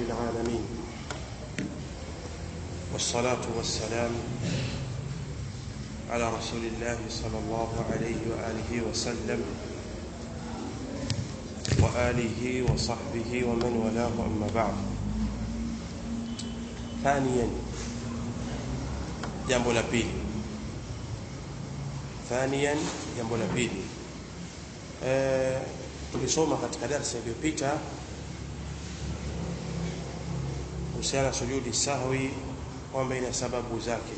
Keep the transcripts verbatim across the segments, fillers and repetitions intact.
العالمين والصلاة والسلام على رسول الله صلى الله عليه وآله وسلم وآله وصحبه ومن والاه أما بعد. ثانيا jambo la pili ثانيا jambo la pili eh tulisoma katika darasa iliyopita kuhusiana sujudi sahwi kwamba ina sababu zake.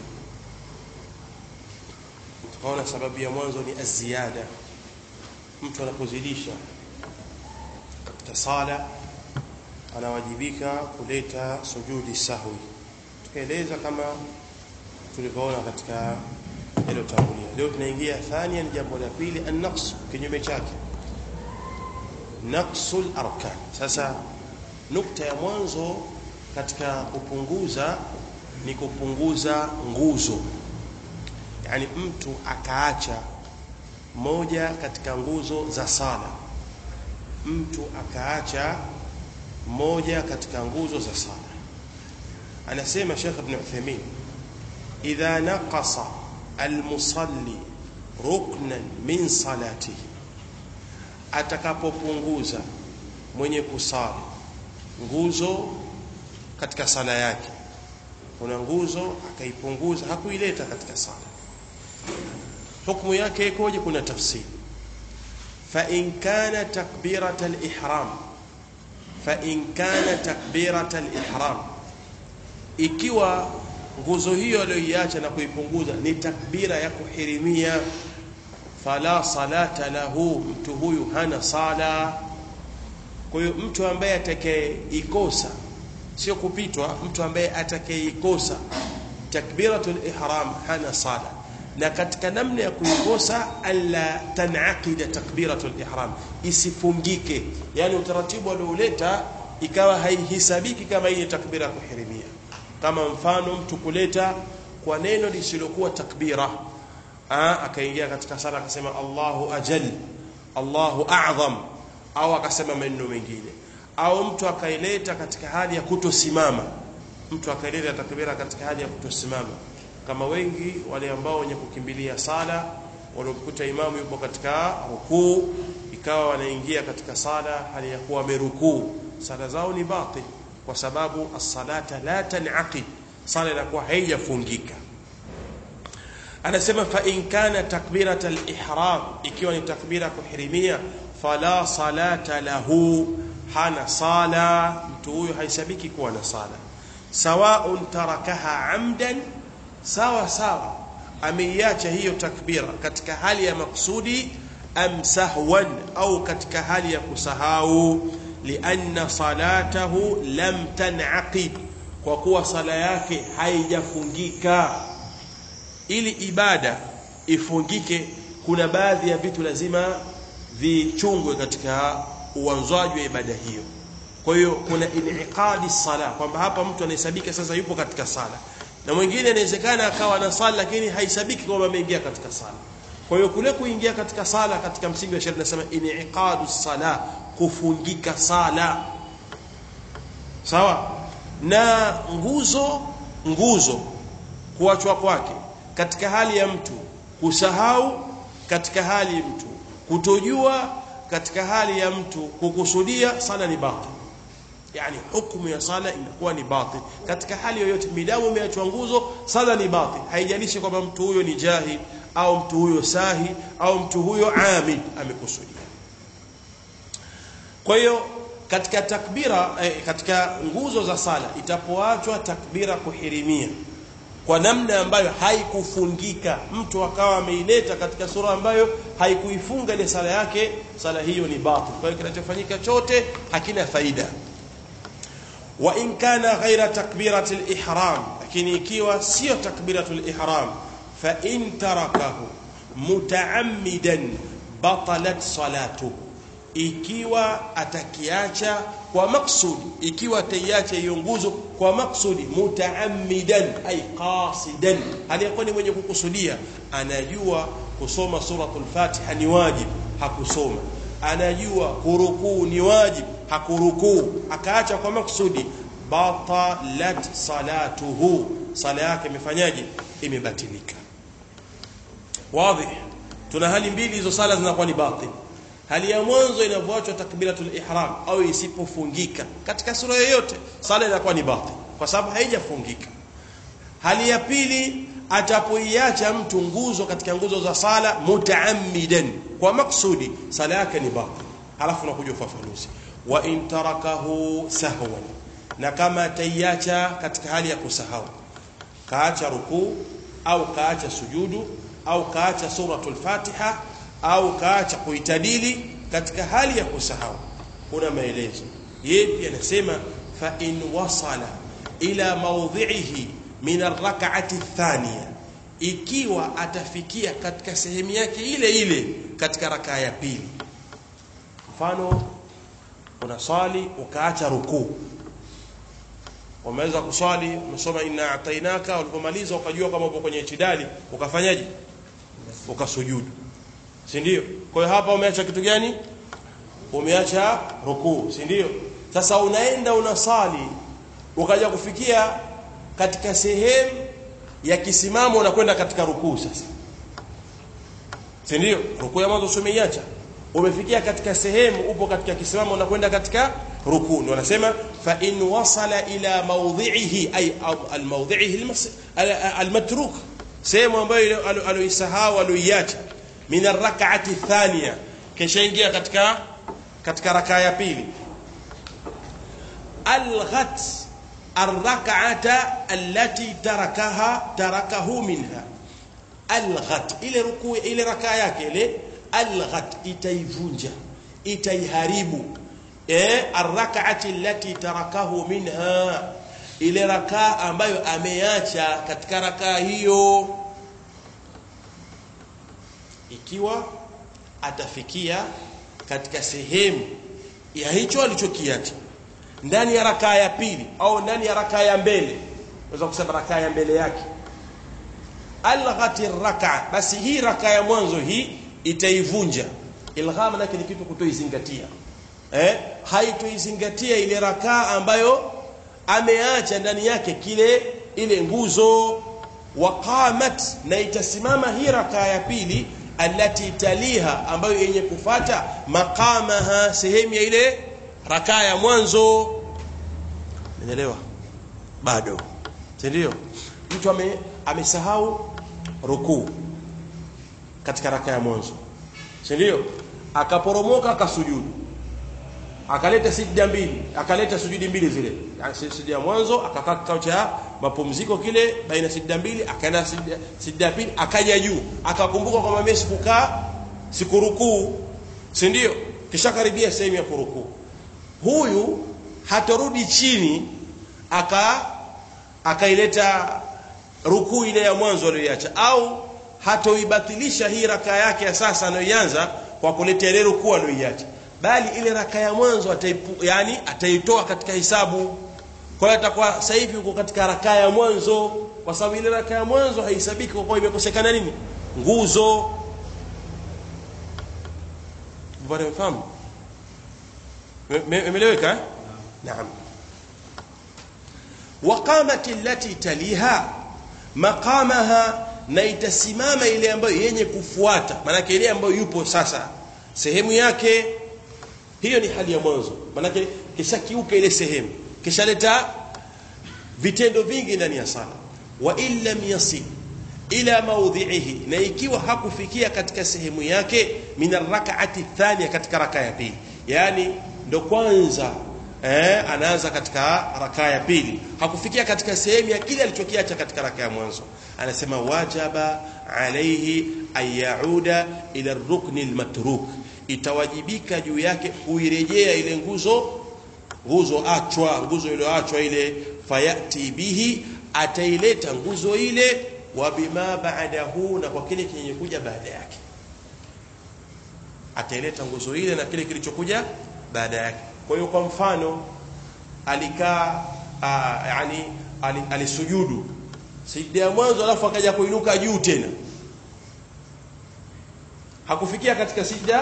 Tukaona sababu ya mwanzo ni aziada, mtu anapozidisha katika sala anawajibika kuleta sujudi sahwi. Tukaeleza kama tulivyoona katika hilo tangulia. Leo tunaingia thania, ni jambo la pili, an-naqs, kinyume chake naqsul arkan. Sasa nukta ya mwanzo katika kupunguza ni kupunguza nguzo, yani mtu akaacha moja katika nguzo za sala, mtu akaacha moja katika nguzo za sala. Anasema Sheikh Ibn Uthaymeen, idha naqasa almusalli ruknan min salatihi, atakapopunguza mwenye kusali nguzo katika sala yake, kuna nguzo akaipunguza, hakuileta katika sala, hukumu yake ikoje? Kuna tafsiri. fa in kana takbirat al-ihram fa in kana takbirat al-ihram, ikiwa nguzo hiyo aliyoiacha na kuipunguza ni takbira ya kuhirimia, fala salata lahu, mtu huyu hana sala. Kwa hiyo mtu ambaye atakayeikosa, sio kupitwa, mtu ambaye atakayeikosa takbiratul ihram hana sala. Na katika namna ya kuikosa, alla tanaqida takbiratul ihram, isifungike, yani utaratibu alioleta ikawa haihisabiki kama ile takbira ya kuhirimia. Kama mfano mtu kuleta kwa neno lisilokuwa takbira, ah akaingia katika sala akasema Allahu ajal, Allahu a'zam, au akasema maneno mengine, au mtu akaileta katika hali ya kutosimama, mtu akaileta takbira katika hali ya kutosimama, kama wengi wale ambao wenye kukimbilia sala waliokuta imamu yupo katika rukuu, ikawa wanaingia katika sala hali ya kuwa merukuu, sala zao ni batil, kwa sababu as-salata la tanaqid, sala inakuwa haijafungika. Anasema fa in kana takbirat al-ihram, ikiwa ni takbira kuhirimia, fala salata lahu, hana sala, mtu huyo haisabiki kuwa na sala. Sawa'un tarakaha amdan, sawa sawa ameiacha hiyo takbira katika hali ya maksudi, am sahwan, au katika hali ya kusahau, lianna salatahu lam tanaqid, kwa kuwa sala yake haijafungika. Ili ibada ifungike, kuna baadhi ya vitu lazima vichungwe katika uanzaji wa ibada hiyo. Kwa hiyo kuna iniqadi sala, kwamba hapa mtu anahesabika sasa yupo katika sala, na mwingine inawezekana akawa na sala lakini haisabiki kwamba ameingia katika sala. Kwa hiyo kule kuingia katika sala katika msingi wa sharia nasema iniqadu sala, kufungika sala. Sawa? Na nguzo nguzo kuachwa kwake katika hali ya mtu kusahau, katika hali ya mtu kutojua, katika hali ya mtu kukusudia, sala ni batil. Yani hukumu ya sala inakuwa ni batil katika hali yoyote, midamu imeachwa nguzo, sala ni batil. Haijalishi kwamba mtu huyo ni jahil au mtu huyo sahi au mtu huyo amid amekusudia. Kwa hiyo katika takbira eh, katika nguzo za sala itapoachwa takbira kuhirimia kwa namna ambayo haikufungika, mtu akawa ameileta katika sura ambayo haikuifunga ile sala yake, sala hiyo ni batil. Kwa hiyo kinachofanyika chote hakina faida. Wa in kana ghaira takbiratul ihram, lakini ikiwa sio takbiratul ihram, fa in tarakahu mutaammidan batalat salatuhu, ikiwa atakiacha kwa maksudi, ikiwa ataiacha hiyo nguzo kwa maksudi, mutaammidan ay qasidan, aliyakuwa ni mwenye kukusudia, anajua kusoma suratul Fatiha ni wajib, hakusoma, anajua kurukuu ni wajib, hakurukuu, akaacha kwa maksudi, batalat salatuhu, sala yake imefanyaje? Imebatilika. Wazi? Tuna hali mbili, hizo sala zinakuwa ni batil. Hali ya mwanzo inavyoachwa takbiratul ihram au isipofungika katika sura yoyote, sala inakuwa ni batil kwa sababu haijafungika. Hali ya pili, atapoiacha mtu nguzo katika nguzo za sala mutaammidan, kwa maksudi, sala yake ni batil. Halafu nakuja ufafanuzi. Wa in tarakahu sahwan, na kama ataiacha katika hali ya kusahau, kaacha rukuu au kaacha sujudu au kaacha suratul Fatiha au kaacha kuitadili katika hali ya kusahau, kuna maelezo. Yeye pia anasema fa in wasala ila mawdhi'ihi min ar-rak'ati ath-thaniya, ikiwa atafikia katika sehemu yake ile ile katika rakaa ya pili. Mfano, unasali ukaacha rukuu, umeweza kusali, umesoma inna atainaka, ulipomaliza ukajua kama upo kwenye itidali, ukafanyaje? Ukasujudu, si ndio? Kwa hiyo hapa umeacha kitu gani? Umeacha rukuu, si ndio? Sasa unaenda unasali, ukaja kufikia katika sehemu ya kisimamo, unakwenda katika rukuu sasa, si ndio? Rukuu ya mwanzo umeiacha, umefikia katika sehemu, upo katika kisimamo, unakwenda katika rukuu. Ndio wanasema fa in wasala ila mawdhi'ihi, ay al-mawdhi'ihi al-matruk, sehemu ambayo aloisahau aloiacha, min ar-rak'ati ath-thaniya, kisha ingia katika katika rakaa ya pili, alghat ar-rak'ata allati tarakaha tarakahu minha, alghat, ile rukuu ile rakaa yake ile, alghat, itaivunja, itaiharibu, eh ar-rak'ati allati tarakahu minha, ile rakaa ambayo ameacha katika rakaa hiyo, ikiwa atafikia katika sehemu ya hicho alichokiacha ndani ya rakaa ya pili au ndani ya rakaa ya mbele, unaweza kusema rakaa ya mbele yake, alghati ar-rak'a, basi hii rakaa ya mwanzo hii itaivunja. Ilgham lake ni kitu kutoizingatia, eh haitoizingatia ile rakaa ambayo ameacha ndani yake kile ile nguzo. Waqamat, na itasimama hii rakaa ya pili, allati taliha, ambayo yenye kufata maqamaha, sehemu ya ile rakaa ya mwanzo. Umeelewa? Bado, si ndio? Mtu ame amesahau rukuu katika rakaa ya mwanzo, si ndio? Akaporomoka akasujudu, akaleta sijda mbili, akaleta sujudi mbili zile, yani sijda ya mwanzo, akakaa kikao cha mapumziko kile baina sijda mbili, akaenda sijda sijda pili, akaja juu, akakumbuka kwamba mimi sikukaa sikurukuu, si ndio? Kisha karibia sehemu ya kurukuu, huyu hatarudi chini aka akaileta rukuu ile ya mwanzo aliyoacha, au hatoibatilisha hii rakaa yake ya sasa anayoanza kwa kuleta ile rukuu aliyoacha, bali ile rakaa ya mwanzo ataipu, yani ataitoa katika hisabu. Kwa hiyo atakuwa sasa hivi uko katika rakaa ya mwanzo, kwa sababu ile rakaa ya mwanzo haisabiki kwa kuwa imekosekana nini? Nguzo. Bwana mfahamu? Umeeleweka? Naam. Waqamat allati taliha maqamaha, na itasimama ile ambayo yenye kufuata, maana yake ile ambayo yupo sasa sehemu yake hiyo, ni hali ya mwanzo. Maana yake kisha kiuka ile sehemu, kisha leta vitendo vingi ndani ya sala. Wa illam yasil ila mawdhi'ihi, na ikiwa hakufikia katika sehemu yake, min ar-rak'ati ath-thaniya, katika rakaa ya pili, yani ndo kwanza eh anaanza katika rakaa ya pili, hakufikia katika sehemu ya kile alichokiacha katika rakaa ya mwanzo, anasema wajaba alayhi ay yauda ila ar-rukn al-matruk, itawajibika juu yake kuirejea ile nguzo nguzo achwa nguzo ile achwa ile, fayati bihi, ataileta nguzo ile, wa bima ba'dahu, na kwa kile kinye kuja baada yake, ataileta nguzo ile na kile kilichokuja baada yake. Kwa hiyo kwa mfano alikaa yani alisujudu sijda ya mwanzo, alafu akaja kuinuka juu tena, hakufikia katika sijda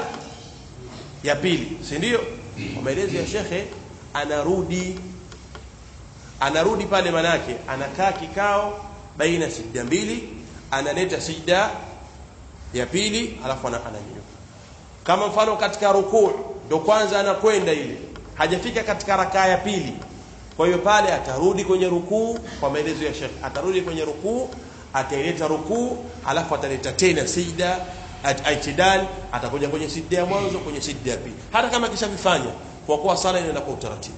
ya pili, si ndio? Kwa maelezo ya shekhe, anarudi anarudi pale, manake anakaa kikao baina sijda mbili, analeta sijda ya pili, alafu ananyanyuka. Kama mfano katika rukuu ndo kwanza anakwenda ile, hajafika katika rakaa ya pili, kwa hiyo pale atarudi kwenye rukuu. Kwa maelezo ya Sheikh, atarudi kwenye rukuu, ataileta rukuu, alafu ataleta tena sijda al-i'tidal, atakuja kwenye sijda ya mwanzo, kwenye sijda ya pili, hata kama kisha vifanya, kwa kuwa sala inaenda kwa utaratibu.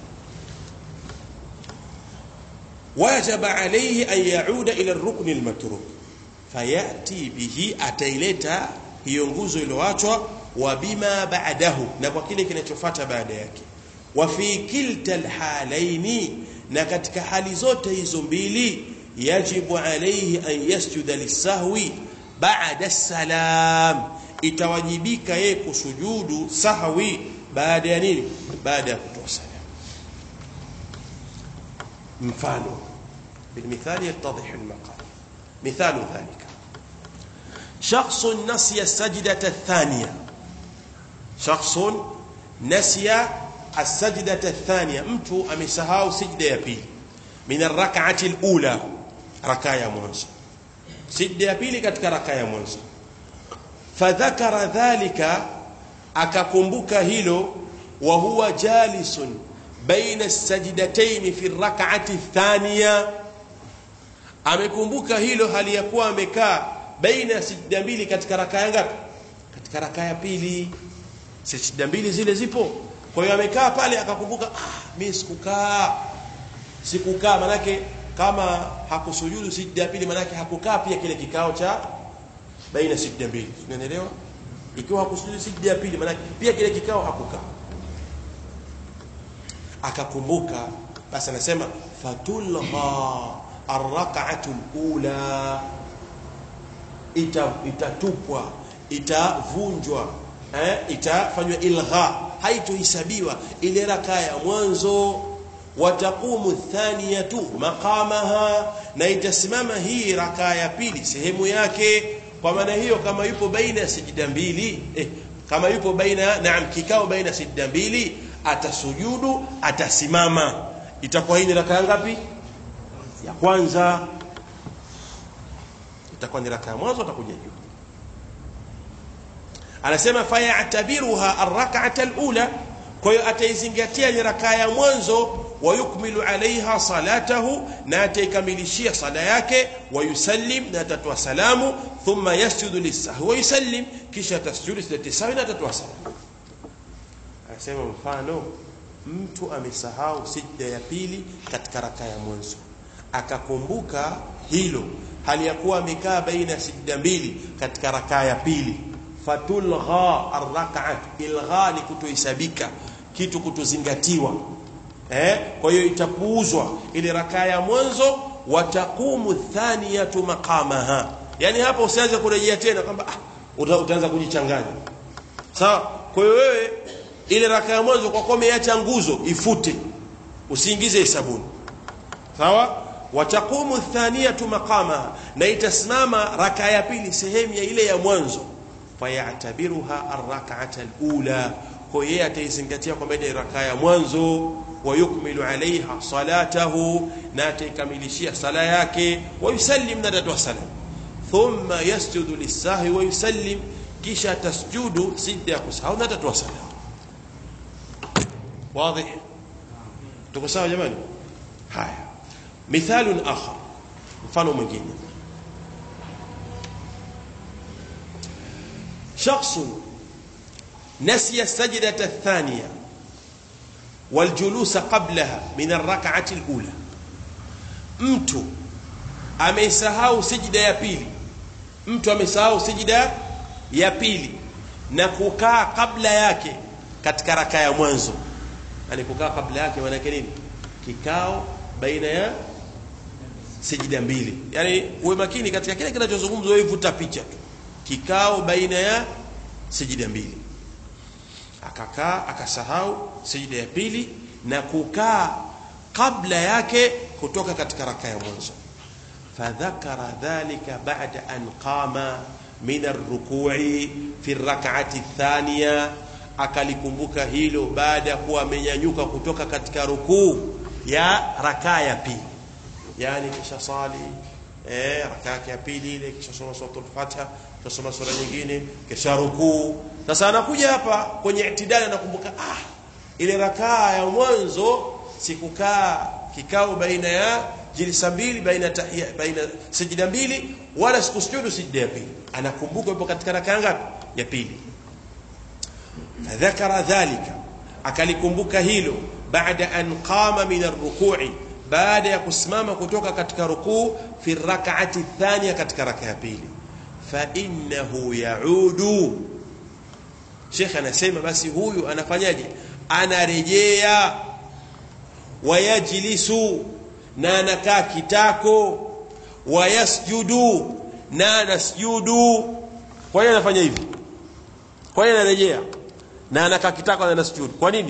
Wajaba alayhi an yauda ila ar-rukn al-matruk fayati bihi, ataileta hiyo nguzo iliyoachwa, wa bima ba'dahu, na kwa kile kinachofuata baada yake. Wa fi kilta al-halaini, na katika hali zote hizo mbili, yajibu alayhi an yasjuda lis-sahwi ba'da as-salam, itawajibika yeye kusujudu sahwi baada ya nini? Baada ya kutoa salam. mfano بالمثال يتضح المقال. مثال ذلك شخص نسي السجدة الثانية، شخص نسي السجدة الثانية، mtu amesahau sijda ya pili, min arrak'ati alula, rakaa ya mwanzo, sijda ya pili katika rakaa ya mwanzo. Fadhakara dhalika, akakumbuka hilo, wa huwa jalisun baina as-sajdatayn fi ar-rak'ati ath-thaniya, amekumbuka hilo hali ya kuwa amekaa baina sijda mbili katika rakaa ngapi? Katika rakaa ya pili. Sijda mbili zile zipo, kwa hiyo amekaa pale akakumbuka, ah, mimi sikukaa sikukaa manake kama hakusujudu sijda ya pili, manake hakukaa pia kile kikao cha baina sijda mbili. Unaelewa? Ikiwa hakusujudu sijda ya pili, manake pia kile kikao hakukaa. Akakumbuka, basi anasema fatulha ar-rak'atu al-ula, ita itatupwa, itavunjwa, eh, itafanywa ilgha, haitohesabiwa ile rakaa ya mwanzo. Wataqumu thaniyatu maqamaha, na itasimama hii rakaa ya pili sehemu yake. Kwa maana hiyo, kama yupo baina sijda mbili, eh, kama yupo baina, naam, kikao baina sijda mbili, atasujudu, atasimama, itakuwa hii rakaa ngapi? Ya kwanza. Itakuwa ni rakaa ya mwanzo, atakuja juu. Anasema fayatabiruha ar-rak'ata al-ula, kwa hiyo ataizingatia ni rakaa ya mwanzo. Wa yukmilu alaiha salatahu, na ataikamilishia sala yake. Wa yusallim, na atatoa salamu. Thumma yasjudu lis-sahwi wa yusallim, kisha tasjudu sijda sahwi na atatoa salamu. Anasema mfano, mtu amesahau sijda ya pili katika rakaa ya mwanzo, akakumbuka hilo hali ya kuwa amekaa baina sijda mbili katika rakaa ya pili. Fatulgha ar-rak'at, ilgha ni kutohesabika, kitu kutozingatiwa, eh, kwa hiyo itapuuzwa ile rakaa ya mwanzo. Wataqumu thaniyatu maqamaha, yani hapo usianze kurejea tena kwamba ah, utaanza kujichanganya, sawa? Kwa hiyo wewe ile rakaa ya mwanzo kwa kuwa umeacha nguzo, ifute, usiingize hesabuni, sawa? Wataqumu thaniyatu maqamaha, na itasimama rakaa ya pili sehemu ya ile ya mwanzo. Fayatabiruha ar-rak'ata al-ula, kwa hiyo ataizingatia kwamba ile rakaa ya mwanzo. Wa yukmilu alaiha salatahu, na ataikamilishia sala yake. Wa yusallim, na atatoa salamu. Thumma yasjudu lis-sahwi wa yusallim, kisha tasjudu sijda ya kusahau na atatoa salamu. Wazi? Tuko sawa jamani? Haya, mithalun akhar, mfano mwingine. شخص نسي السجدة الثانية والجلوس قبلها من الركعة الأولى. mtu amesahau sijda ya pili, mtu amesahau sijda ya pili na kukaa kabla yake katika rakaa ya mwanzo. Yani kukaa kabla yake maana yake nini? Kikao baina ya sijda mbili. Yani uwe makini katika kile kinachozungumzwa, wewe vuta picha tu, kikao baina ya sijda mbili. Akakaa akasahau sijda ya pili na kukaa kabla yake kutoka katika rakaa ya mwanzo. Fadhakara dhalika ba'da an qama min ar-ruku'i fi ar-rak'ati ath-thaniya, akalikumbuka hilo baada ya kuwa amenyanyuka kutoka katika rukuu ya rakaa ya pili, yani kisha sali eh rakaa ya pili ile, kisha soma suratul Fatiha, kisha soma sura nyingine, kisha rukuu. Sasa anakuja hapa kwenye itidali, anakumbuka ah, ile rakaa ya mwanzo sikukaa kikao baina ya jilsa mbili, baina tahia, baina sijda mbili, wala sikusujudu sijda ya pili. Anakumbuka yupo katika rakaa ngapi? Ya pili. Fadhakara dhalika, akalikumbuka hilo, baada an qama min ar-ruku'i, baada ya kusimama kutoka katika rukuu, fi rak'ati thaniya, katika rakaa ya pili. Fa innahu yaudu, Sheikh anasema basi huyu anafanyaje? Anarejea. Wayajlisu, na anakaa kitako. Wayasjudu, na anasjudu. Kwa nini anafanya hivi? Kwa nini anarejea na anakaa kitako na anasjudu? Kwa nini?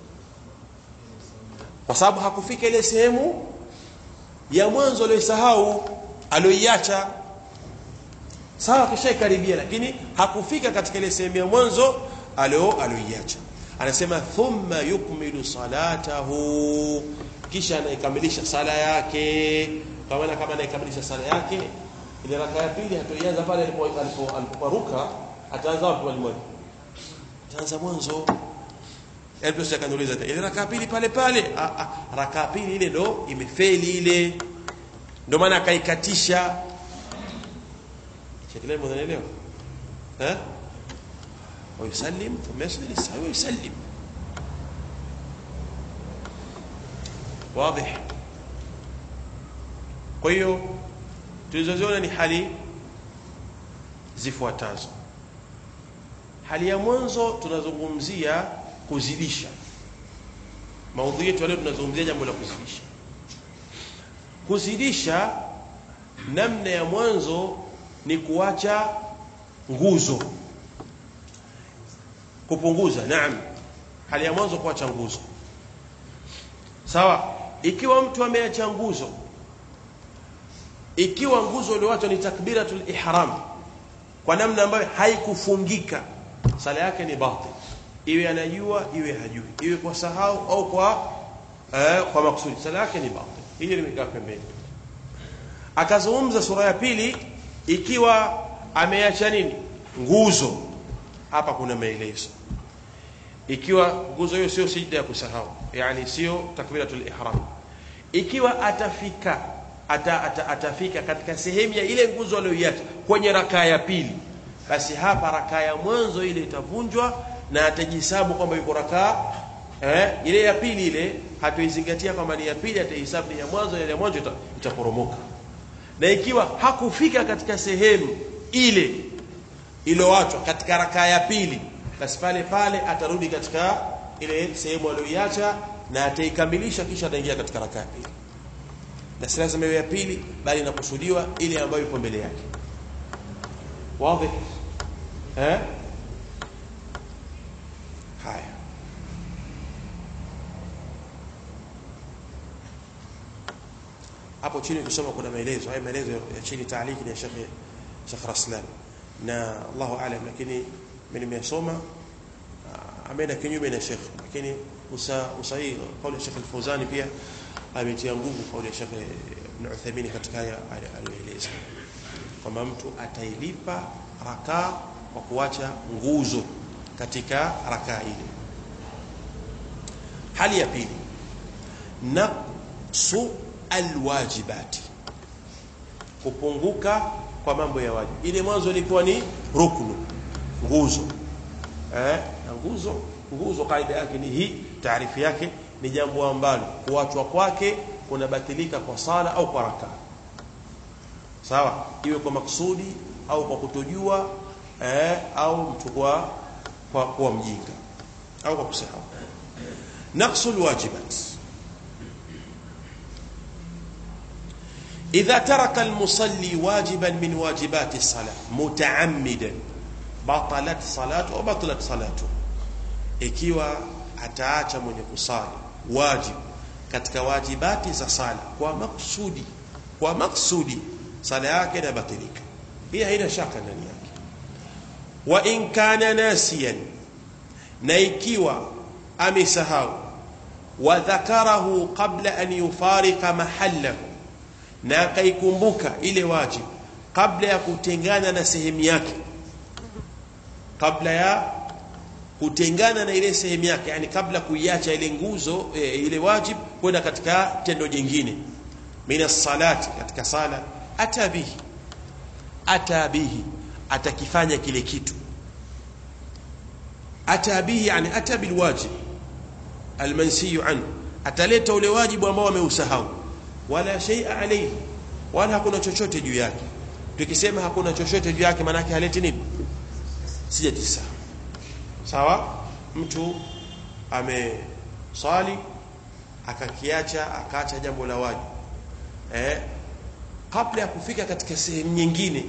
Kwa sababu hakufika ile sehemu ya mwanzo aliyosahau, aliyoiacha. Sawa, kisha karibia, lakini hakufika katika ile sehemu ya mwanzo alio aliyoiacha. Anasema thumma yukmilu salatahu, kisha anaikamilisha sala yake. Kwa maana kama anaikamilisha sala yake, ile rakaa ya pili hatoianza pale aliporuka, ataanza wapi? Mwalimu ataanza mwanzo. Hebu sasa kaniuliza ile rakaa pili pale pale, ah ah, rakaa pili ile ndo imefeli ile, ndio maana akaikatisha. Shekile mnaelewa eh? Wa yusallim thumma yasjudu sawa yusallim. Wazi? Kwa hiyo tulizoziona ni hali zifuatazo. Hali ya mwanzo tunazungumzia kuzidisha. Maudhui yetu leo tunazungumzia jambo la kuzidisha. Kuzidisha namna ya mwanzo ni kuacha nguzo, kupunguza. Naam, hali ya mwanzo kuacha nguzo. Sawa, ikiwa mtu ameacha nguzo, ikiwa nguzo iliyoachwa ni takbiratul ihram kwa namna ambayo haikufungika, sala yake ni batil, iwe anajua iwe hajui, iwe kwa sahau au kwa eh, kwa makusudi, sala yake ni batil. Hili limekaa pembeni. Akazungumza sura ya pili, ikiwa ameacha nini? Nguzo. Hapa kuna maelezo. Ikiwa nguzo hiyo sio sijda ya kusahau, yani sio takbiratul ihram, ikiwa atafika ata, ata, atafika katika sehemu ya ile nguzo aliyoiacha kwenye rakaa ya pili, basi hapa rakaa ya mwanzo ile itavunjwa na atajihesabu kwamba yuko rakaa eh, ile ya pili ile hatoizingatia kama ni ya pili, atahesabu ni ya mwanzo, ile ya mwanzo itaporomoka. Na ikiwa hakufika katika sehemu ile iliyoachwa katika rakaa ya pili, basi pale pale atarudi katika ile sehemu aliyoiacha na ataikamilisha, kisha ataingia katika rakaa ya pili. Na si lazima iwe ya pili, bali inakusudiwa ile ambayo ipo mbele yake. Wazi eh? Haya, hapo chini kusoma kuna maelezo. Haya maelezo ya chini taaliki ni ya Sheikh Sheikh Raslan, na Allahu aalam, lakini mimi nimesoma ameenda kinyume na Sheikh, lakini usa usahihi kauli ya Sheikh Al-Fawzani pia ametia nguvu kauli ya Sheikh Ibn Uthaymeen katika haya aliyoeleza kwamba mtu atailipa rakaa kwa kuacha nguzo katika rakaa ile. Hali ya pili, naqsu alwajibati, kupunguka kwa mambo ya wajibu. Ile mwanzo ilikuwa ni ruknu, nguzo eh, na nguzo nguzo kaida yake ni hii, taarifu yake ni jambo ambalo kuachwa kwake kunabatilika kwa sala au kwa rakaa. Sawa, iwe kwa maksudi au kwa kutojua eh, au mtu kwa kwa, kwa mjinga au kwa kusahau. Naqsul wajibat, idha taraka almusalli wajiban min wajibati as-salah mutaammidan batalat salatu au batalat salatu, ikiwa ataacha mwenye kusali wajibu katika wajibati za sala kwa maksudi, kwa maksudi, sala yake inabatilika. Hii haina shaka ndani yake. Wa in kana nasiyan, na ikiwa amesahau, wa dhakarahu qabla an yufarika mahallahu, na akaikumbuka ile wajibu kabla ya kutengana na sehemu yake, kabla ya kutengana na ile sehemu yake, yani kabla kuiacha ile nguzo e, ile wajibu kwenda katika tendo jingine, mina salati, katika sala, atabihi atabihi atakifanya kile kitu, atabihi yani atabil wajib almansiyu anhu, ataleta ule wajibu ambao ameusahau, wala shay'a alayhi, wala hakuna chochote juu yake. Tukisema hakuna chochote juu yake maana yake haleti nini? Sijati sawa. Sawa, mtu amesali akakiacha, akaacha jambo la wajibu eh kabla ya kufika katika sehemu nyingine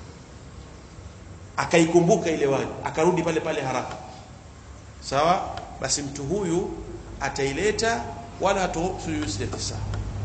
akaikumbuka ile wajibu, akarudi pale pale haraka, sawa, basi mtu huyu ataileta wala hatosujudu sijati sawa.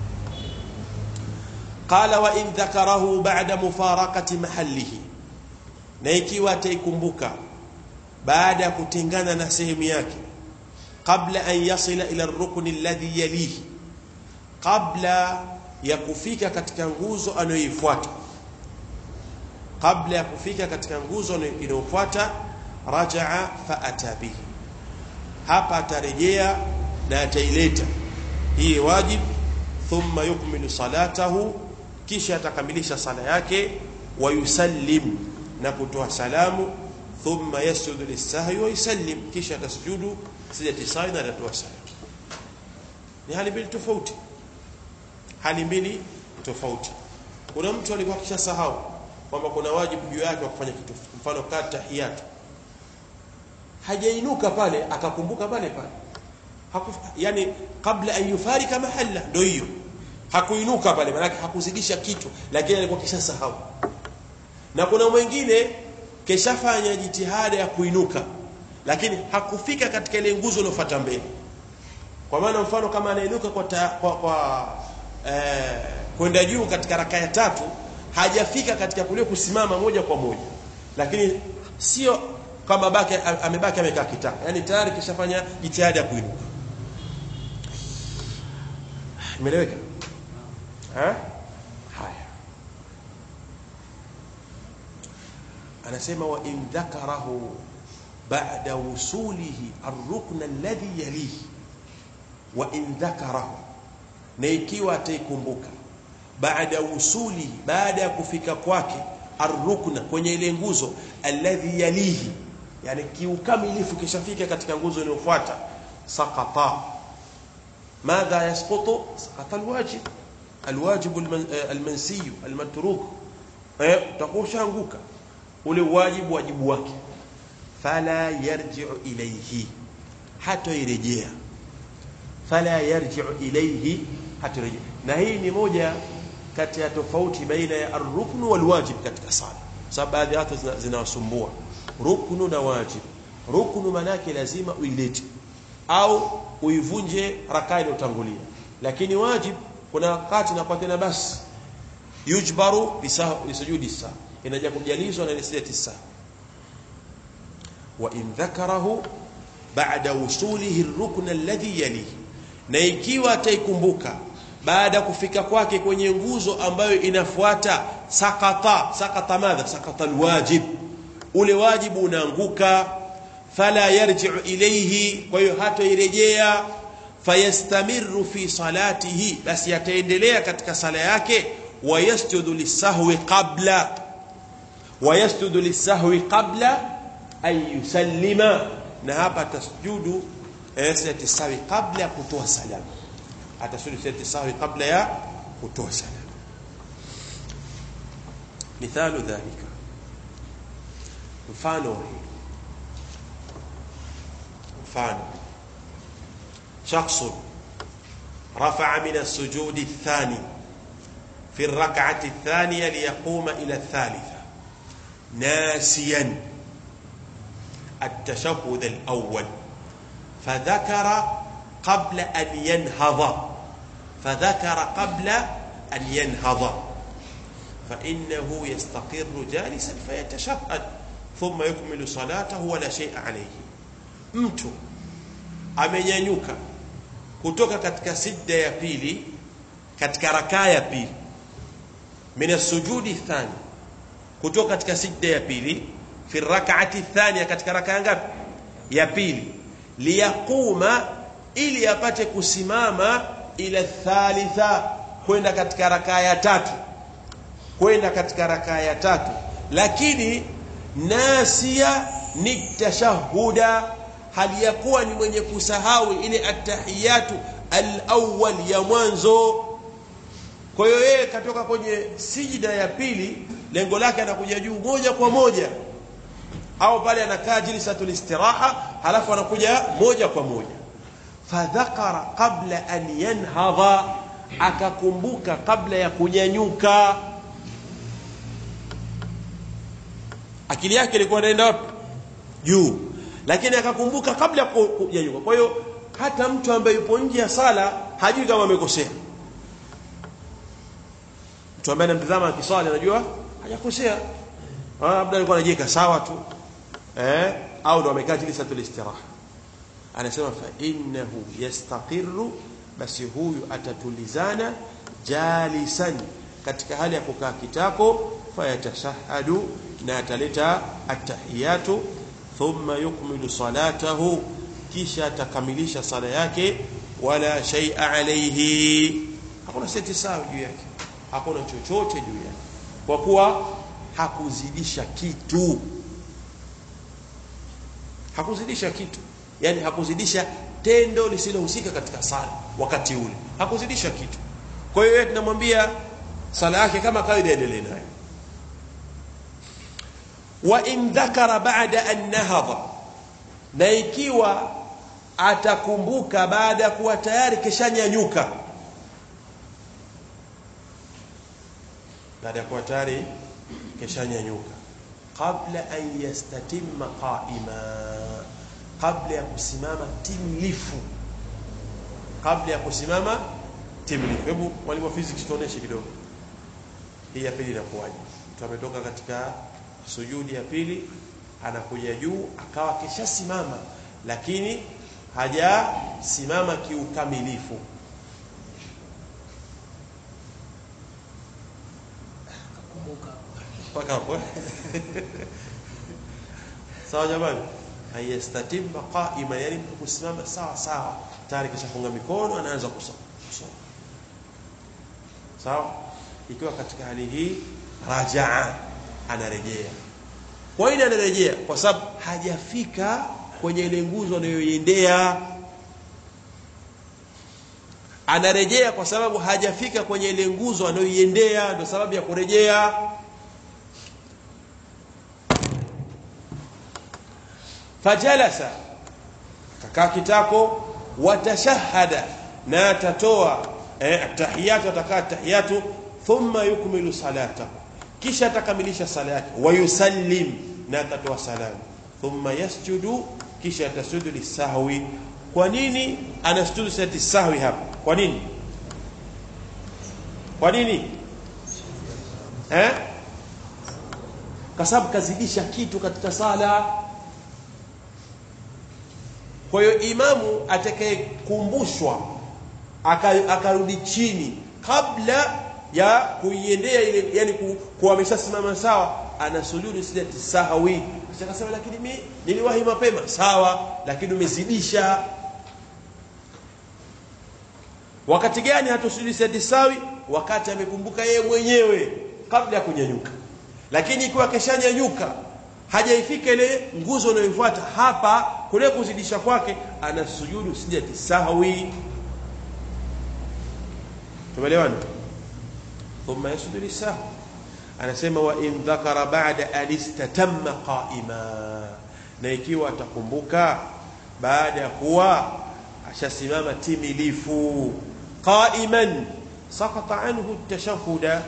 Qala wa in dhakarahu ba'da mufaraqati mahallihi, na ikiwa ataikumbuka baada ya kutengana na sehemu yake, kabla an yasila ila ar-rukn alladhi yalihi, kabla ya kufika katika nguzo anayoifuata, kabla ya kufika katika nguzo inayofuata, rajaa fa atabihi, hapa atarejea na ataileta hii wajib, thumma yukmilu salatahu, kisha atakamilisha sala yake, wa yusallim, na kutoa salamu, thumma yasjudu lis-sahwi wa yusallim, kisha tasjudu sijati sahwi na atatoa salamu. Ni hali mbili tofauti, hali mbili tofauti. Kuna mtu alikuwa kisha sahau kwamba kuna wajibu juu yake wa kufanya kitu, mfano kata tahiyatu, hajainuka pale akakumbuka pale pale, hakufa, yani kabla an yufarika mahalla, ndio hiyo, hakuinuka pale, maana hakuzidisha kitu, lakini alikuwa kisha sahau. Na kuna mwingine keshafanya jitihada ya kuinuka, lakini hakufika katika ile nguzo iliyofuata mbele. Kwa maana mfano kama anainuka kwa ta, kwa, kwa eh, kwenda juu katika raka ya tatu, hajafika katika kule kusimama moja kwa moja, lakini sio kama baki amebaki amekaa kitako, yani tayari kishafanya jitihada ya kuinuka. Imeeleweka? Ha? Haya, anasema wa in dhakarahu ba'da wusulihi ar-rukn alladhi yalihi, wa in dhakarahu, na ikiwa ataikumbuka baada wusulihi, baada ya kufika kwake, ar-rukna, kwenye ile nguzo, alladhi yalihi, yani kiukamilifu kishafika katika nguzo inayofuata, saqata. Madha yasqutu? Saqata alwajib, alwajib almansi almatruk, eh utakushanguka ule wajibu, wajibu wake, fala yarji'u ilayhi, hata irejea, fala yarji'u ilayhi, hata irejea. Na hii ni moja kati ya tofauti baina ya ar-rukn wal wajib katika sala, sababu baadhi hata zinawasumbua ruknu na wajib. Ruknu manake lazima uilete au uivunje rakaa iliyotangulia, lakini wajib kuna wakati na kwa tena basi yujbaru bisujudi sa, inaja kujalizwa na sijati sa. Wa in dhakarahu ba'da wusulihi ar-rukn alladhi yalihi, na ikiwa ataikumbuka baada kufika kwake kwenye nguzo ambayo inafuata, sakata. Sakata madha? Sakata alwajib, ule wajibu unaanguka, fala yarji'u ilayhi, kwa hiyo hata irejea, fayastamiru fi salatihi, basi yataendelea katika sala yake, wa yasjudu lisahwi qabla, wa yasjudu lisahwi qabla ay yusallima, na hapa tasjudu sijati sahwi kabla ya kutoa salamu, atasujudu sijati sahwi kabla ya kutoa salamu. Mithalu dhalika, mfano mfano شخص رفع من السجود الثاني في الركعة الثانية ليقوم إلى الثالثة ناسيا التشهد الأول، فذكر قبل أن ينهض فذكر قبل أن ينهض فإنه يستقر جالسا فيتشهد ثم يكمل صلاته ولا شيء عليه. mtu amenyanyuka kutoka katika sijda ya pili katika rakaa ya pili, min as-sujudi thani, kutoka katika sijda ya pili fi rak'ati thaniya, katika rakaa ngapi? Ya pili. Liyaquma, ili apate kusimama, ila thalitha, kwenda katika rakaa ya tatu, kwenda katika rakaa ya tatu. Lakini nasia ni tashahuda, hali ya kuwa ni mwenye kusahau ile at-tahiyatu al-awwal ya mwanzo. Kwa hiyo yeye katoka kwenye sijida ya pili, lengo lake anakuja juu moja kwa moja, au pale anakaa jilsatul istiraha, halafu anakuja moja kwa moja. Fadhakara qabla an yanhadha, akakumbuka kabla ya kunyanyuka. Akili yake ilikuwa inaenda wapi? Juu, lakini akakumbuka kabla ya kunyanyuka. Kwa hiyo hata mtu ambaye yupo nje ya sala hajui kama amekosea. Mtu ambaye anamtazama akiswali anajua hajakosea, labda alikuwa anajiweka sawa tu, eh au ndo amekaa jilsatul istiraha. Anasema fa innahu yastaqirru, basi huyu atatulizana, jalisan, katika hali ya kukaa kitako, fayatashahadu, na ataleta at-tahiyatu, thumma yukmilu salatahu, kisha atakamilisha sala yake. Wala shay'a alayhi, hakuna seti sawa juu yake, hakuna chochote juu yake, kwa kuwa hakuzidisha kitu. Hakuzidisha kitu, yani hakuzidisha tendo lisilohusika katika sala wakati ule, hakuzidisha kitu. Kwa hiyo tunamwambia sala yake kama kawaida endelee nayo. Wa in dhakara ba'da an nahadha, na ikiwa atakumbuka baada kuwa tayari kishanyanyuka, baada kuwa tayari kishanyanyuka, qabla an yastatimma qa'ima, kabla ya kusimama timilifu, kabla ya kusimama timilifu. Hebu mwalimu wa physics tuoneshe kidogo hii ya pili inakuwaje. Mtu ametoka katika sujudi ya pili, anakuja juu, akawa kisha simama, lakini hajasimama kiukamilifu. Akakumbuka mpaka hapo. Sawa jamani? Ayastatimma qa'ima, yani kusimama sawa sawa, tayari kisha funga mikono, anaanza kusoma. Sawa? Ikiwa katika hali hii, rajaa, anarejea. Kwa nini anarejea? Kwa sababu hajafika kwenye ile nguzo anayoiendea. Anarejea kwa sababu hajafika kwenye ile nguzo anayoiendea, ndio sababu ya kurejea. Fajalasa, kakaa kitako, watashahada, na atatoa eh, tahiyatu, atakaa tahiyatu, thumma yukmilu salatahu, kisha atakamilisha sala yake, wa yusallim, na atatoa salamu, thumma yasjudu, kisha atasujudu lisahwi. Kwa nini anasujudu sajda sahwi hapa? Kwa nini? Kwa nini? Eh? Kwa sababu kazidisha kitu katika sala. Kwa hiyo imamu atakayekumbushwa akarudi chini kabla ya kuiendea ile, yani kuwa ameshasimama sawa, anasujudu sajda sahwi. Akasema lakini mimi niliwahi mapema, sawa, lakini umezidisha. Wakati gani hatosujudu sajda sahwi? Wakati amekumbuka yeye mwenyewe kabla ya kunyanyuka. Lakini ikiwa keshanyanyuka, hajaifika ile nguzo inayofuata, hapa kule kuzidisha kwake, anasujudu sajda sahwi. Tumeelewana? Thumma yasjudu lisahwi. Anasema wa in dhakara ba'da an istatamma qa'ima, na ikiwa atakumbuka baada ya kuwa ashasimama timilifu, qa'iman, saqata anhu at-tashahhuda,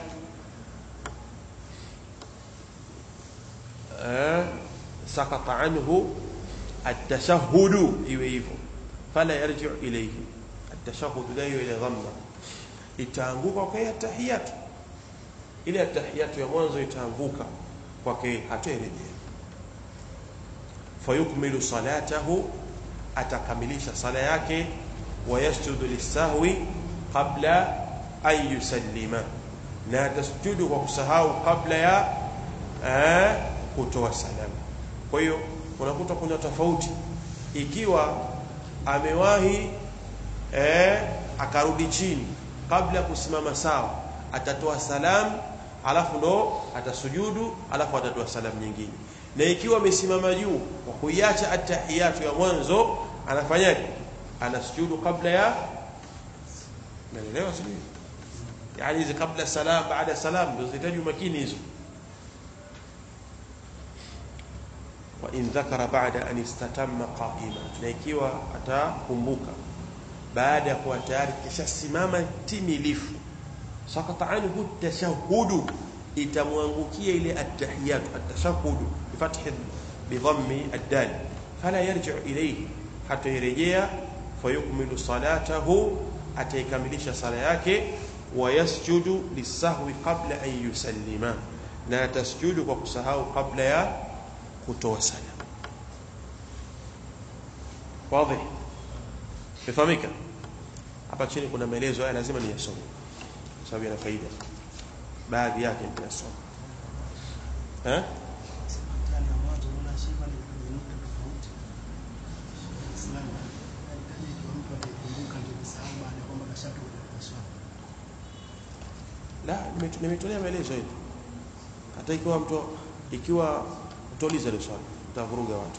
eh saqata anhu at-tashahhudu, iwe hivyo, fala yarji'u ilayhi at-tashahhud, la ila dhamma, itaanguka kwa tahiyatu ile, tahiyatu ya mwanzo itaanguka kwake, hatarejea. Fayukmilu salatahu, atakamilisha sala yake, wayasjudu lisahwi qabla an yusallima, na tasjudu kwa kusahau kabla ya eh, kutoa salamu. Kwa hiyo unakuta kuna tofauti ikiwa amewahi eh, akarudi chini kabla kusimama sawa, atatoa salamu alafu ndo atasujudu alafu atatoa salamu nyingine. Na ikiwa amesimama juu kwa kuiacha at-tahiyatu ya mwanzo, anafanyaje? Anasujudu kabla ya, naelewa sio? Yani hizi kabla salam baada salam ndio zinahitaji makini hizo. Wa in dhakara ba'da an istatamma qa'ima, na ikiwa atakumbuka baada ya kuwa tayari kisha simama timilifu, sakata anhu tashahhudu, itamwangukia ile at-tahiyatu at-tashahhudu bifathi bidhammi ad-dal, fala yarji'u ilayhi, hata yarejea, fayukmilu salatahu, ataikamilisha sala yake, wayasjudu lisahwi qabla an yusallima, na tasjudu kwa kusahau kabla ya kutoa salamu. Wazi? Ifahamika? Hapa chini kuna maelezo haya lazima niyasome sababu yana faida, baadhi yake nitasoma. Eh? La, nimetolea maelezo hivi. Hata ikiwa mtu ikiwa utauliza ile swali, utavuruga watu.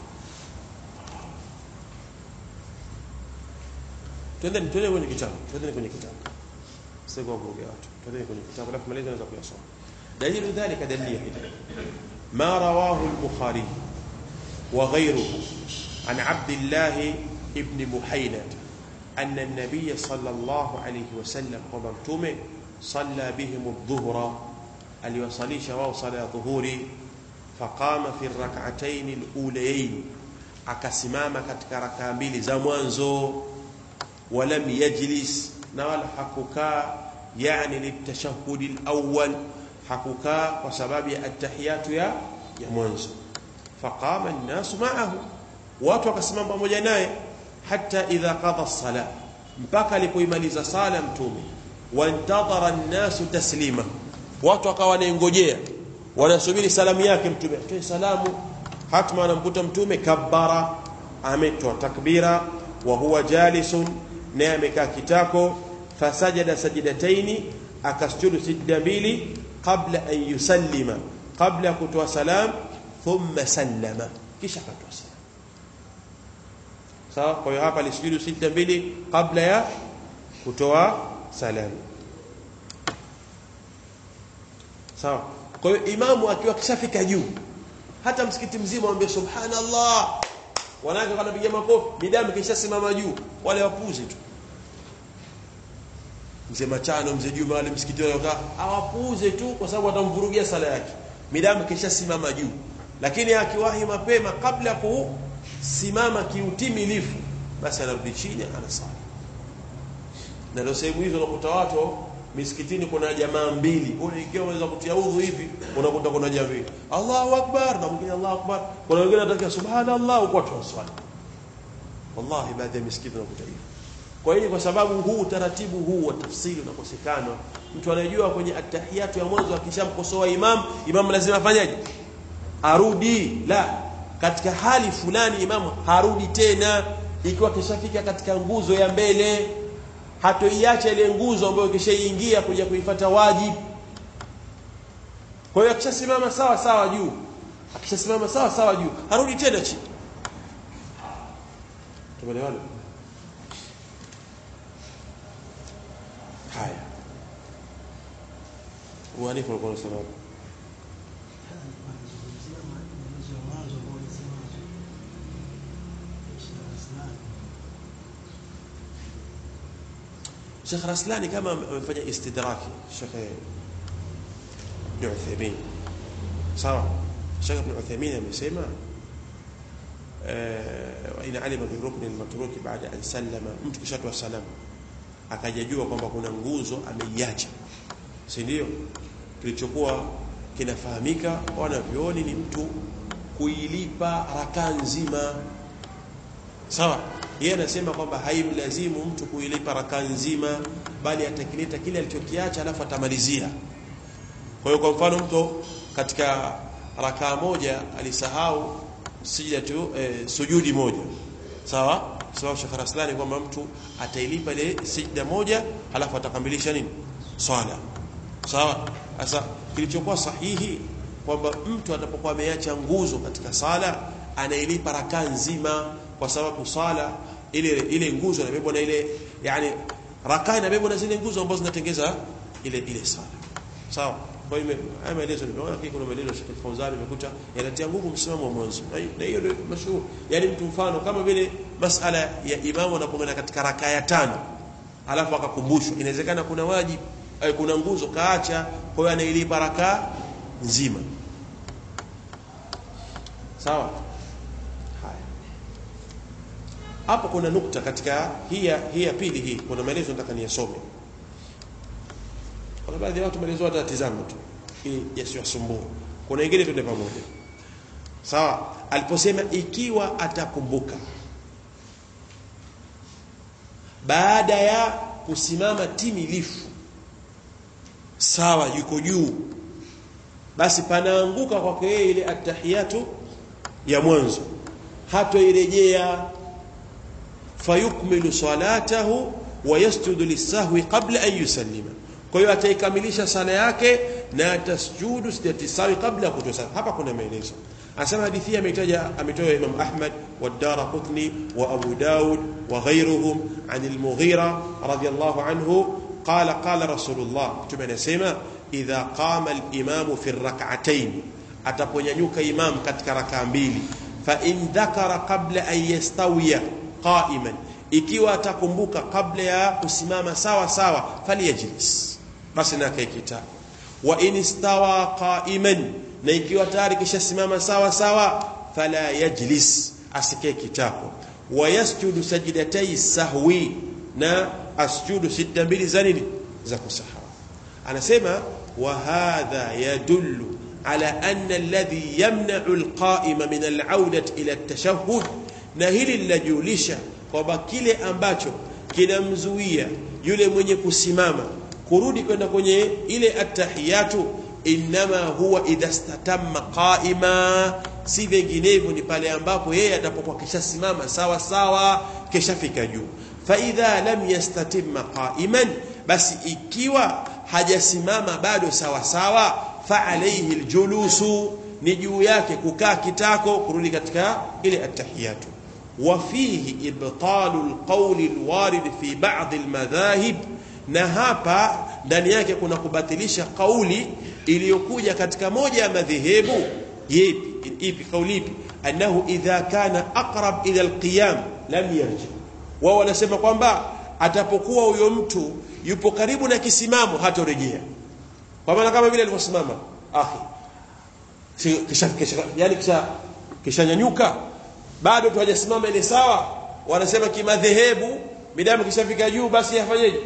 Twende nitolee kwenye kitabu, twende kwenye kitabu. Sio kuvuruga watu. Twende kwenye kitabu alafu maelezo naweza kuyasoma. Dalilu dhalika dalili hii. Ma rawahu al-Bukhari wa ghayruhu an Abdullah ibn Buhaynah anna an-nabiy sallallahu alayhi wasallam qama mtume صلى بهم الظهر اليصليش واو صلاه الظهر فقام في الركعتين الاوليين akasimama katika rakaa mbili za mwanzo walam yajlis na wala hakukaa yani litashahhud alawwal hakukaa kwa sababu ya at-tahiyatu ya ya mwanzo faqama an-nas ma'ahu watu wakasimama pamoja naye hatta idha qada as-salah mpaka alipoimaliza sala mtume wantadhara an-nasu taslima watu wakawa wanangojea wanasubiri salamu yake mtume atoe salamu hatma anamkuta mtume kabbara ametoa takbira wa huwa jalisun na amekaa kitako fasajada sajidataini akasjudu sijda mbili kabla an yusallima kabla kutoa salam thumma sallama kisha akatoa salam sawa kwa hiyo hapa alisujudu sijda mbili kabla ya kutoa salam sawa kwa hiyo imamu akiwa kishafika juu hata msikiti mzima waambie subhanallah wanawake wanapiga makofi midamu kishasimama juu wale wapuze tu mzee Machano mzee Juma wale msikiti wao hawapuze tu kwa sababu watamvurugia sala yake midamu kishasimama juu lakini akiwahi mapema kabla kusimama kiutimilifu basi anarudi chini anasali na ndio sehemu hizo unakuta watu misikitini kuna jamaa mbili ule ikiwa unaweza kutia udhu hivi unakuta kuna jamaa mbili Allahu akbar na mwingine Allahu akbar kuna wengine wanataka subhanallah uko tu swali wallahi baadhi ya misikiti unakuta hivi kwa hiyo kwa sababu huu taratibu huu wa tafsiri unakosekana mtu anajua kwenye at-tahiyatu ya mwanzo akishamkosoa imam imam lazima afanyaje arudi la katika hali fulani imam harudi tena ikiwa kishafika katika nguzo ya mbele hatoiacha ile nguzo ambayo kishaingia kuja kuifuata wajibu kwa hiyo akishasimama sawa sawa juu akishasimama sawa sawa juu harudi tena chini tumeelewana haya wanifu alikuwa anasema Sheikh Raslani kama amefanya istidraki Sheikh Ibn Uthaymeen sawa Sheikh Ibn Uthaymeen amesema wa ina alima bi rukn al-matruk baada an sallama mtu kishatoa salamu akajajua kwamba kuna nguzo ameiacha si ndio kilichokuwa kinafahamika wanavioni ni mtu kuilipa rakaa nzima sawa yeye anasema kwamba haimlazimu mtu kuilipa rakaa nzima, bali atakileta kile alichokiacha alafu atamalizia. Kwa hiyo kwa mfano mtu katika rakaa moja alisahau sijda tu e, sujudi moja, sawa sawa Sheikh Raslani kwamba mtu atailipa ile sijda moja alafu atakamilisha nini swala, sawa. Sasa kilichokuwa sahihi kwamba mtu atapokuwa ameacha nguzo katika sala anailipa rakaa nzima, kwa sababu sala ile ile nguzo inabebwa na ile, yani rakaa inabebwa na zile nguzo ambazo zinatengeza ile ile sala, sawa. Kwa hiyo haya maelezo nimeona kuna maelezo Sheikh Fauzan nimekuta yanatia nguvu msimamo wa mwanzo, na hiyo ndio mashuhuri. Yani mtu mfano kama vile masala ya imamu anapokwenda katika rakaa ya tano alafu akakumbushwa, inawezekana kuna wajibu au kuna nguzo kaacha, kwa hiyo anailipa rakaa nzima, sawa. Haya, hapo kuna nukta katika hii hii ya pili, hii kuna maelezo nataka niyasome. Kuna baadhi ya watu maelezo watatizama tu ili yasiwasumbue. Kuna wengine tuende pamoja, sawa. Aliposema ikiwa atakumbuka baada ya kusimama timilifu, sawa, yuko juu, basi panaanguka kwake yeye ile atahiyatu ya mwanzo, hatoirejea. Fayukmilu salatahu wa yasjudu lisahwi qabla an yusallima, kwa hiyo ataikamilisha sala yake na atasjudu sijda sawi kabla kutosa. Hapa kuna maelezo. Anasema hadithi hii ametaja ametoa Imam Ahmad wa Daraqutni wa Abu Daud wa ghayruhum an al-Mughira radiyallahu anhu qala qala Rasulullah, tumenasema idha qama al-imamu fi ar-rak'atayn, ataponyanyuka imam katika rakaa mbili, fa in dhakara qabla an yastawiya qa'iman, ikiwa atakumbuka kabla ya kusimama sawa sawa, faliyajlis, basi na kae kitako. Wa in istawa qa'iman, na ikiwa tayari kisha simama sawa sawa, fala yajlis, asikae kitako. Wa yasjudu sajdatay sahwi, na asjudu sijda mbili za nini za kusahau. Anasema wa hadha yadullu ala anna alladhi yamna'u alqa'ima min al'audati ila at-tashahhud, na hili linajulisha kwamba kile ambacho kinamzuia yule mwenye kusimama kurudi kwenda kwenye ile atahiyatu, inma huwa idha statamma qa'ima, si vinginevyo ni pale ambapo yeye atapokuwa kisha simama sawa sawa kisha fika juu. Fa idha lam yastatimma qa'iman, basi ikiwa hajasimama bado sawa sawa, fa alayhi aljulusu, ni juu yake kukaa kitako kurudi katika ile atahiyatu. وفيه إبطال القول الوارد في بعض المذاهب, na hapa ndani yake kuna kubatilisha kauli iliyokuja katika moja ya madhehebu. Ipi ipi kauli ipi? Annahu idha kana aqrab ila alqiyam lam yarji, wao wanasema kwamba atapokuwa huyo mtu yupo karibu na kisimamo hatorejea, kwa maana kama vile alivyosimama akhi kisha kisha yani kisha kishanyanyuka bado tu hajasimama ile sawa, wanasema kimadhehebu midamu kishafika juu basi afanyeje?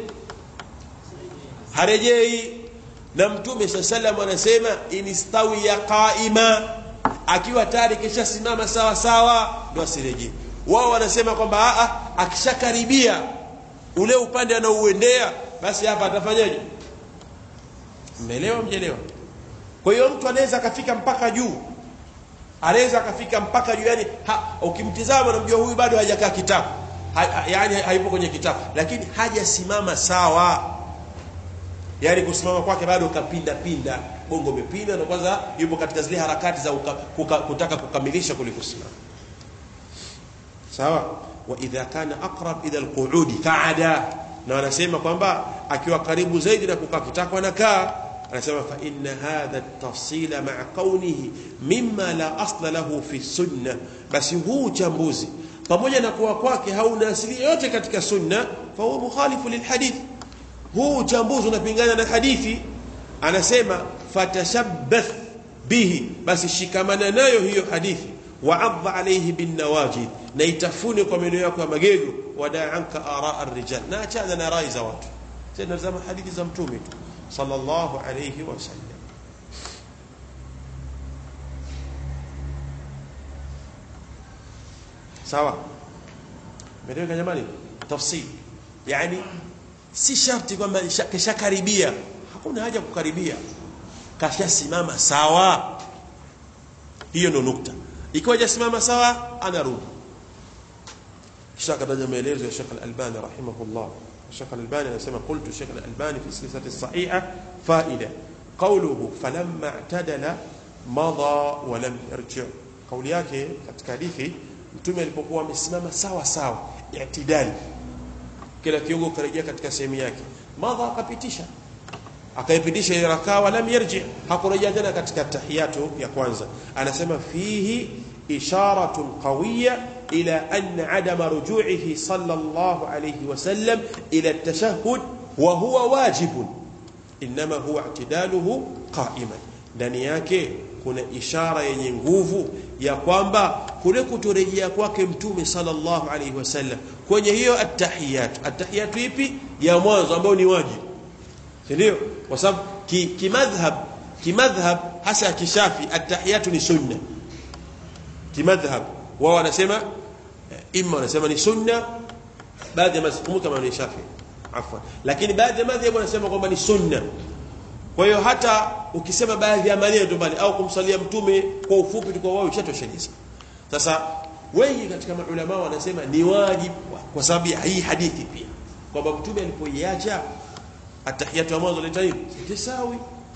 Harejei. Na Mtume sallallahu anasema inistawi ya qaima, akiwa tayari kisha simama sawa sawa ndio asirejee. Wao wanasema kwamba a akishakaribia ule upande anaouendea basi hapa atafanyaje? Mmeelewa mjelewa? Kwa hiyo mtu anaweza akafika mpaka juu, anaweza akafika mpaka juu, yani ukimtizama unamjua huyu bado hajakaa kitabu, ha, yani haipo kwenye kitabu, lakini hajasimama sawa, yani kusimama kwake bado kapinda pinda, bongo umepinda, na kwanza yupo katika zile harakati za uka, kuka, kutaka kukamilisha kuliko kusimama sawa. Wa idha kana aqrab ila alqu'udi qa'ada, na wanasema kwamba akiwa karibu zaidi na kukaa kitako anakaa. Anasema fa inna hadha at-tafsila ma'a kaunihi mimma la asla lahu fi sunnah, basi huu uchambuzi pamoja na kuwa kwake hauna asili yote katika sunna, fa huwa mukhalifu lilhadith. Huu uchambuzi unapingana na hadithi. Anasema fatashabbath bihi, basi shikamana nayo hiyo hadithi. Wa'adha alayhi bin nawajid, na itafune kwa meno yako ya magego. Wada'anka ara ar-rijal, na achana na rai za watu. Sasa zama hadithi za Mtume tu sallallahu alayhi wasallam. Sawa. Umeelewa jamani? Tafsiri yani si sharti kwamba kishakaribia, hakuna haja kukaribia, kashasimama sawa. Hiyo ndio nukta. Ikiwa hajasimama sawa anarudi. Kisha kataja maelezo ya Sheikh Al-Albani rahimahullah. Sheikh Al-Albani anasema qultu Sheikh Al-Albani fi silsilati as-sahiha faida qawluhu falamma i'tadala madha wa lam yarji'. Kauli yake katika hadithi mtume alipokuwa amesimama sawa sawa, i'tidali, kila kiungo karejea katika sehemu yake, madha akapitisha akaipitisha ile rakaa, wa lam yarji', hakurejea tena katika tahiyatu ya kwanza. Anasema fihi isharatun qawiyya ila anna adama ruju'ihi sallallahu alayhi wasallam ila at-tashahhud wa huwa wajibun inma huwa i'tidaluhu qa'iman. Ndani yake kuna ishara yenye nguvu ya kwamba kule kutorejea kwake mtume sallallahu alayhi wasallam kwenye hiyo at-tahiyat, at-tahiyat ipi ya mwanzo ambayo ni wajibu, ndio kwa sababu kimadhhab kimadhhab hasa ya kishafi at-tahiyat ni sunna. Kimadhhab wao wanasema imma wanasema ni sunna, baadhi ya mazhabu kama ni shafi afwan, lakini baadhi ya madhhabu wanasema kwamba ni sunna. Kwa hiyo hata ukisema baadhi ya maneno tu bali au kumsalia mtume kwa ufupi tu kwa wao ishatosheleza. Sasa wengi katika maulama wanasema ni wajibu kwa sababu ya hii hadithi pia kwamba mtume alipoiacha atahiyatu ya mwanzo litaini kisawi.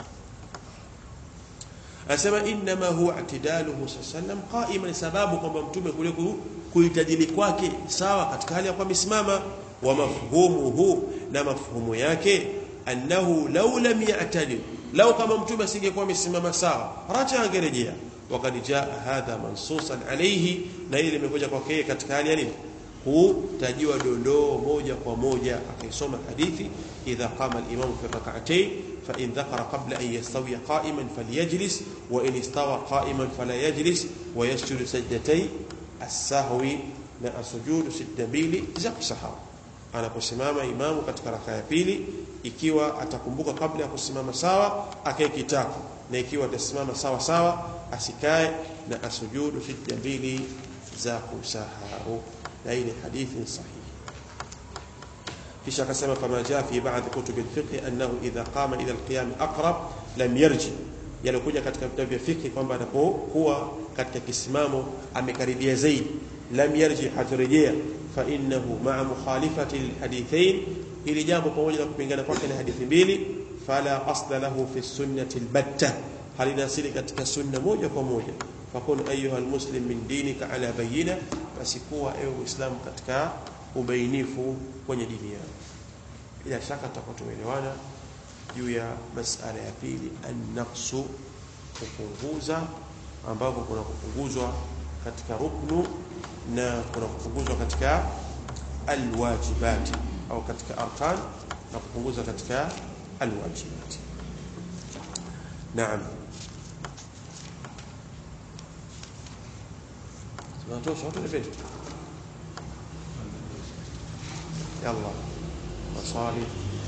Anasema inma huwa i'tidaluhu sallam qa'iman, sababu kwamba mtume kule kuitadili kwake sawa katika hali ya kuwa misimama. Wa mafhumuhu, na mafhumu yake annahu law lam ya'tadil, law kama mtume asingekuwa misimama sawa raja angerejea. Wakati jaa hadha mansusan alayhi, na ile imekuja kwake katika hali ya nini, kutajiwa dondoo moja kwa moja. Akaisoma hadithi idha qama al-imam fi rak'atayn fa in dhakara qabla an yastawi qa'iman falyajlis wa in istawa qa'iman fala yajlis wa yasjudu sajdatayn as-sahwi, na asujudu sijda mbili za kusahau anaposimama imamu katika raka ya pili. Ikiwa atakumbuka kabla ya kusimama sawa akae kitako, na ikiwa atasimama sawa sawa asikae, na asujudu sijda mbili za kusahau. Na ile hadithi sahihi. Kisha akasema kama jaa fi ba'd kutub al-fiqh annahu idha qama ila al-qiyam aqrab lam yarji, yalikuja katika vitabu vya fiqh kwamba anapokuwa katika kisimamo amekaribia zaidi lam yarji, hatarejea. Fa innahu ma'a mukhalifati al-hadithain, ili jambo pamoja na kupingana kwake na hadithi mbili, fala asla lahu fi sunnati al-batta, halina asili katika sunna moja kwa moja. Fakun ayuha al-muslim min dinika ala bayyina, basikuwa ewe Muislamu katika ubainifu kwenye dini yako. Bila shaka tutakuwa tumeelewana juu ya masala ya pili, an-naqsu, kupunguza, ambapo kuna kupunguzwa katika ruknu na kuna kupunguzwa katika alwajibat au katika arkan, na kupunguza katika alwajibat. Naam, tunatosha watu leo. يلا مصالح